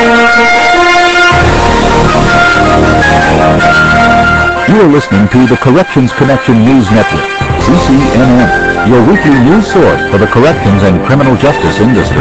You are listening to the Corrections Connection News Network, CCNN, your weekly news source for the corrections and criminal justice industry.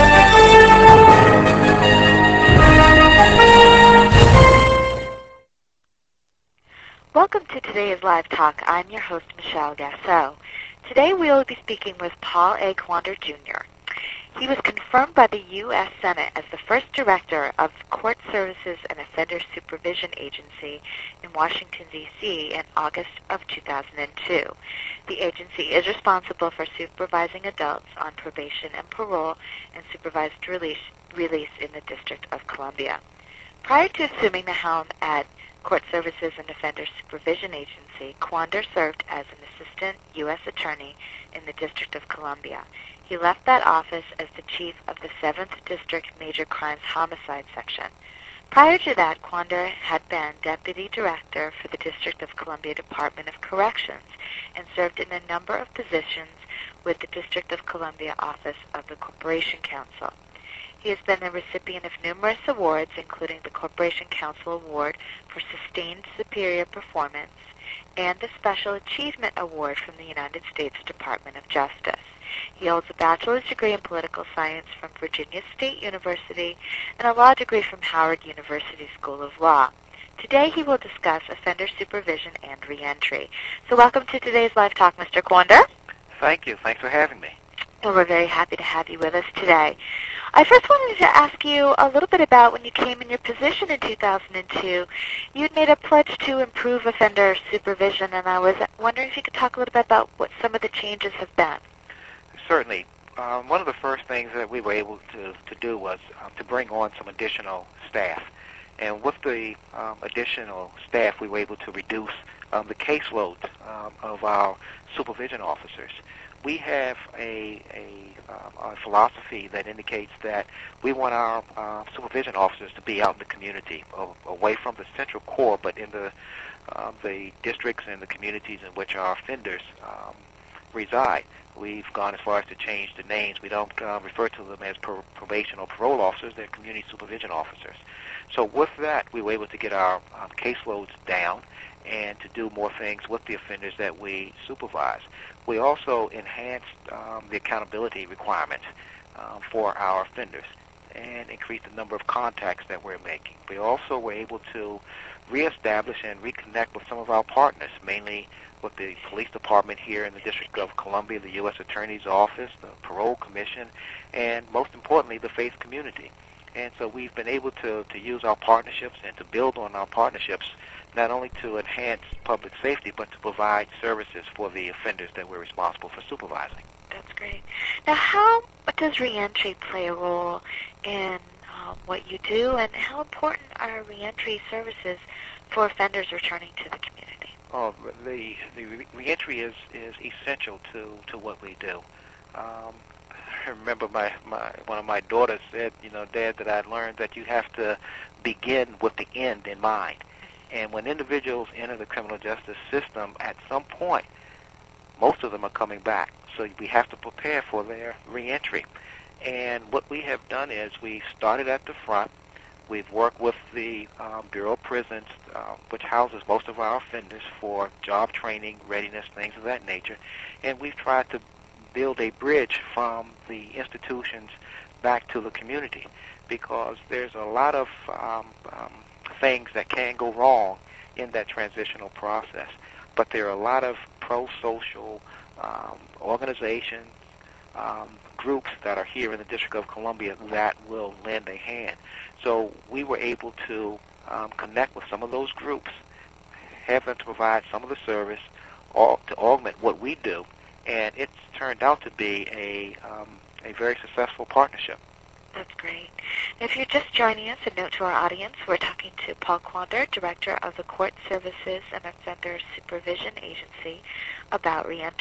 Welcome to today's Live Talk. I'm your host, Michelle Gasso. Today we will be speaking with Paul A. Quander, Jr. He was confirmed by the U.S. Senate as the first director of the Court Services and Offender Supervision Agency in Washington, D.C. in August of 2002. The agency is responsible for supervising adults on probation and parole and supervised release in the District of Columbia. Prior to assuming the helm at Court Services and Offender Supervision Agency, Quander served as an assistant U.S. attorney in the District of Columbia. He left that office as the chief of the 7th District Major Crimes Homicide Section. Prior to that, Quander had been deputy director for the District of Columbia Department of Corrections and served in a number of positions with the District of Columbia Office of the Corporation Counsel. He has been the recipient of numerous awards, including the Corporation Counsel Award for Sustained Superior Performance and the Special Achievement Award from the United States Department of Justice. He holds a bachelor's degree in political science from Virginia State University and a law degree from Howard University School of Law. Today he will discuss offender supervision and reentry. So welcome to today's Live Talk, Mr. Quander. Thank you. Thanks for having me. Well, we're very happy to have you with us today. I first wanted to ask you a little bit about when you came in your position in 2002. You'd made a pledge to improve offender supervision, and I was wondering if you could talk a little bit about what some of the changes have been. Certainly. One of the first things that we were able to do was to bring on some additional staff. And with the additional staff, we were able to reduce the caseload of our supervision officers. We have a philosophy that indicates that we want our supervision officers to be out in the community, away from the central core, but in the districts and the communities in which our offenders reside. We've gone as far as to change the names. We don't refer to them as probation or parole officers. They're community supervision officers. So with that, we were able to get our caseloads down and to do more things with the offenders that we supervise. We also enhanced the accountability requirements for our offenders and increased the number of contacts that we're making. We also were able to reestablish and reconnect with some of our partners, mainly with the police department here in the District of Columbia, the U.S. Attorney's Office, the Parole Commission, and most importantly, the faith community. And so we've been able to use our partnerships and to build on our partnerships, not only to enhance public safety, but to provide services for the offenders that we're responsible for supervising. That's great. Now, how does reentry play a role in what you do, and how important are reentry services for offenders returning to the community? Oh, the reentry is essential to what we do. I remember one of my daughters said, Dad, that I learned that you have to begin with the end in mind. And when individuals enter the criminal justice system, at some point, most of them are coming back. So we have to prepare for their reentry. And what we have done is we started at the front. We've worked with the Bureau of Prisons, which houses most of our offenders, for job training, readiness, things of that nature. And we've tried to build a bridge from the institutions back to the community, because there's a lot of things that can go wrong in that transitional process. But there are a lot of pro-social organizations, groups that are here in the District of Columbia that will lend a hand. So we were able to connect with some of those groups, have them to provide some of the service to augment what we do, and it's turned out to be a very successful partnership. That's great. If you're just joining us, a note to our audience, we're talking to Paul Quander, Director of the Court Services and Offender Supervision Agency, about reentry.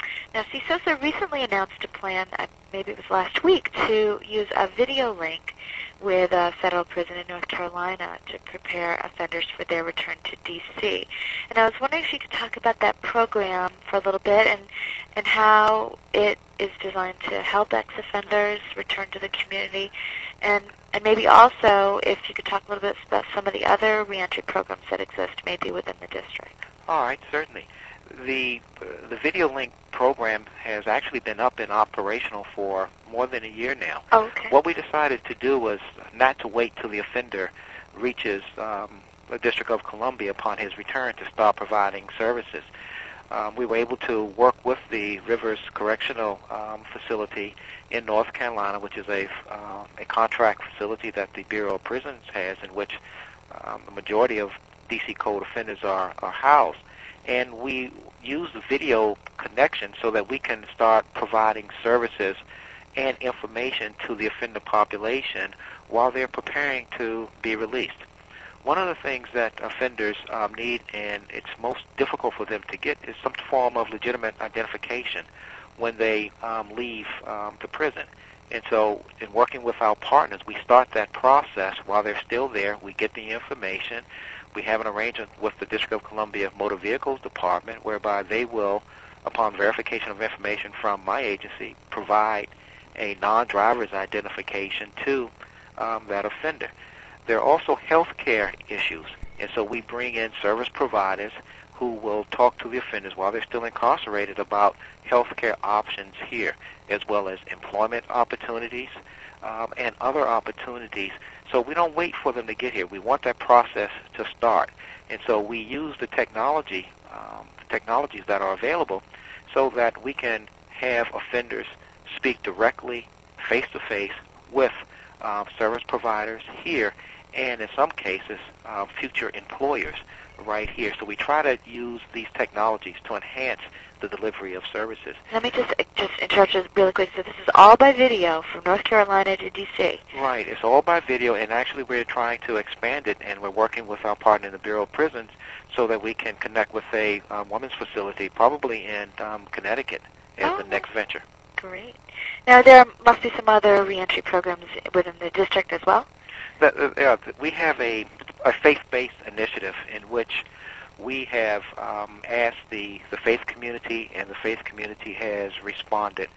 Now, CSOSA recently announced a plan, maybe it was last week, to use a video link with a federal prison in North Carolina to prepare offenders for their return to D.C. And I was wondering if you could talk about that program for a little bit and how it is designed to help ex-offenders return to the community, and maybe also if you could talk a little bit about some of the other reentry programs that exist maybe within the district. All right, certainly. The Video Link program has actually been up and operational for more than a year now. Oh, okay. What we decided to do was not to wait till the offender reaches the District of Columbia upon his return to start providing services. We were able to work with the Rivers Correctional Facility in North Carolina, which is a contract facility that the Bureau of Prisons has, in which the majority of D.C. Code offenders are housed. And we use the video connection so that we can start providing services and information to the offender population while they're preparing to be released. One of the things that offenders need, and it's most difficult for them to get, is some form of legitimate identification when they leave the prison. And so in working with our partners, we start that process while they're still there. We get the information. We have an arrangement with the District of Columbia Motor Vehicles Department whereby they will, upon verification of information from my agency, provide a non-driver's identification to that offender. There are also health care issues, and so we bring in service providers who will talk to the offenders while they're still incarcerated about health care options here, as well as employment opportunities and other opportunities. So we don't wait for them to get here. We want that process to start. And so we use the technologies that are available so that we can have offenders speak directly, face-to-face, with service providers here, and in some cases, future employers right here. So we try to use these technologies to enhance the delivery of services. Let me just interrupt you really quick. So this is all by video from North Carolina to D.C. Right. It's all by video, and actually we're trying to expand it, and we're working with our partner in the Bureau of Prisons so that we can connect with a women's facility, probably in Connecticut, as the next venture. Great. Now, there must be some other reentry programs within the district as well? We have a faith-based initiative in which we have asked the faith community, and the faith community has responded.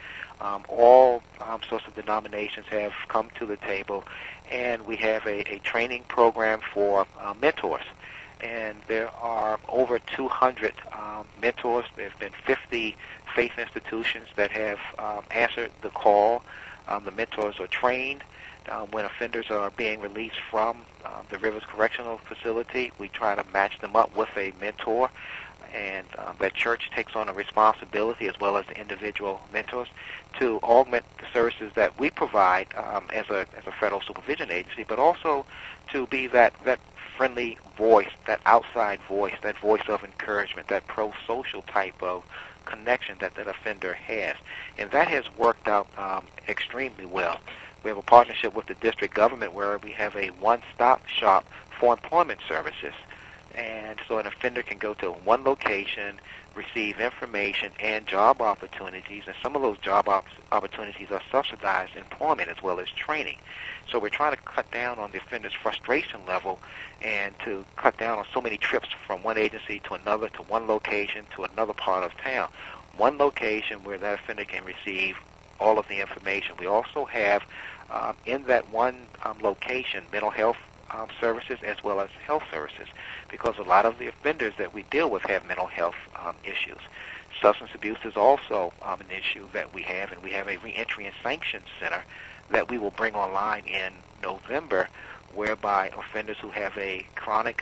All sorts of denominations have come to the table, and we have a training program for mentors. And there are over 200 mentors. There's been 50 faith institutions that have answered the call. The mentors are trained. When offenders are being released from the Rivers Correctional Facility, we try to match them up with a mentor, and that church takes on a responsibility, as well as the individual mentors, to augment the services that we provide as a federal supervision agency, but also to be that friendly voice, that outside voice, that voice of encouragement, that pro-social type of connection that offender has. And that has worked out extremely well. We have a partnership with the district government where we have a one-stop shop for employment services. And so an offender can go to one location, receive information and job opportunities, and some of those job opportunities are subsidized employment as well as training. So we're trying to cut down on the offender's frustration level and to cut down on so many trips from one agency to another, to one location to another part of town. One location where that offender can receive all of the information. We also have in that one location mental health services as well as health services, because a lot of the offenders that we deal with have mental health issues. Substance abuse is also an issue that we have, and we have a reentry and sanctions center that we will bring online in November, whereby offenders who have a chronic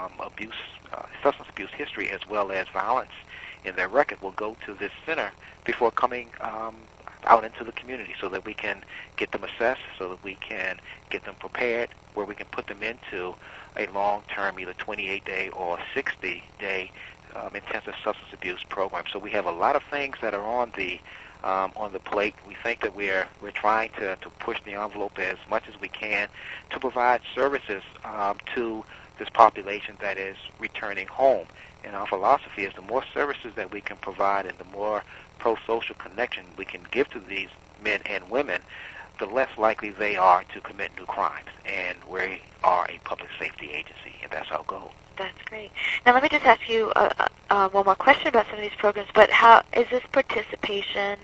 substance abuse history as well as violence in their record will go to this center before coming out into the community, so that we can get them assessed, so that we can get them prepared, where we can put them into a long-term, either 28-day or 60-day intensive substance abuse program. So we have a lot of things that are on the plate. We think that we're trying to push the envelope as much as we can to provide services to this population that is returning home. And our philosophy is the more services that we can provide and the more pro-social connection we can give to these men and women, the less likely they are to commit new crimes. And we are a public safety agency, and that's our goal. That's great. Now let me just ask you one more question about some of these programs, but how is this participation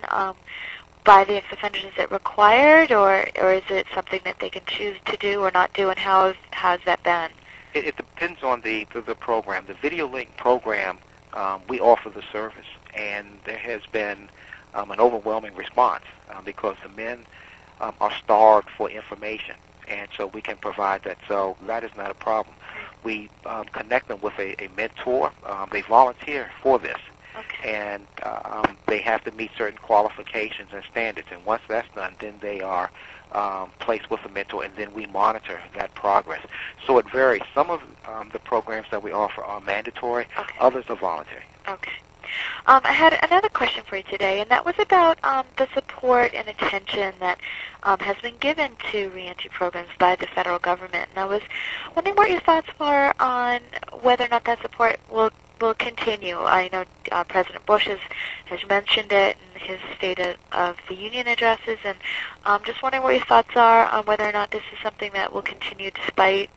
by the ex-offenders, is it required, or is it something that they can choose to do or not do, and how's that been? It depends on the program. The Video Link program, we offer the service, and there has been an overwhelming response because the men are starved for information, and so we can provide that. So that is not a problem. We connect them with a mentor. They volunteer for this. Okay. And they have to meet certain qualifications and standards. And once that's done, then they are placed with a mentor, and then we monitor that progress. So it varies. Some of the programs that we offer are mandatory. Okay. Others are voluntary. Okay. I had another question for you today, and that was about the support and attention that has been given to reentry programs by the federal government. And I was wondering what your thoughts were on whether or not that support will continue. I know President Bush has mentioned it in his State of the Union addresses, and just wondering what your thoughts are on whether or not this is something that will continue despite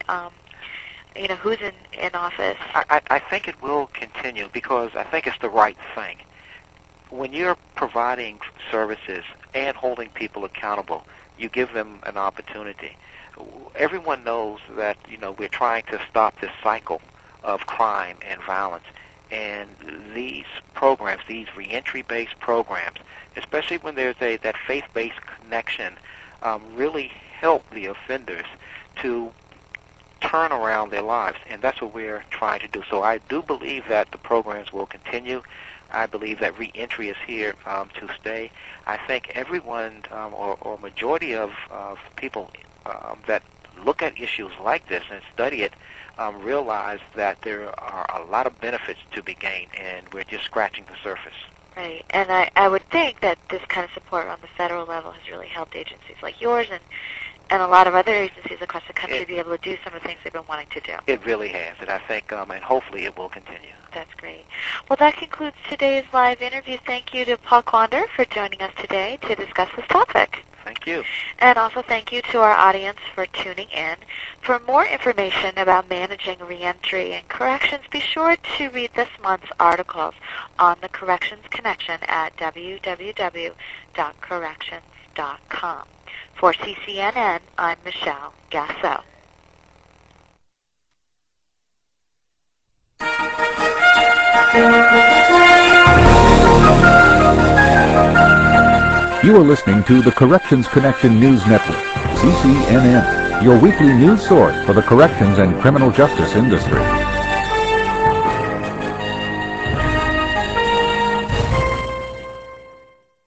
who's in office. I think it will continue because I think it's the right thing. When you're providing services and holding people accountable, you give them an opportunity. Everyone knows that we're trying to stop this cycle of crime and violence. And these programs, these reentry-based programs, especially when there's that faith-based connection, really help the offenders to turn around their lives. And that's what we're trying to do. So I do believe that the programs will continue. I believe that reentry is here to stay. I think everyone or majority of people that look at issues like this and study it realize that there are a lot of benefits to be gained, and we're just scratching the surface. Right, and I would think that this kind of support on the federal level has really helped agencies like yours and a lot of other agencies across the country be able to do some of the things they've been wanting to do. It really has, and I think, and hopefully it will continue. That's great. Well, that concludes today's live interview. Thank you to Paul Quander for joining us today to discuss this topic. Thank you. And also thank you to our audience for tuning in. For more information about managing reentry and corrections, be sure to read this month's articles on the Corrections Connection at www.corrections.com. For CCNN, I'm Michelle Gasso. You are listening to the Corrections Connection News Network, CCNN, your weekly news source for the corrections and criminal justice industry.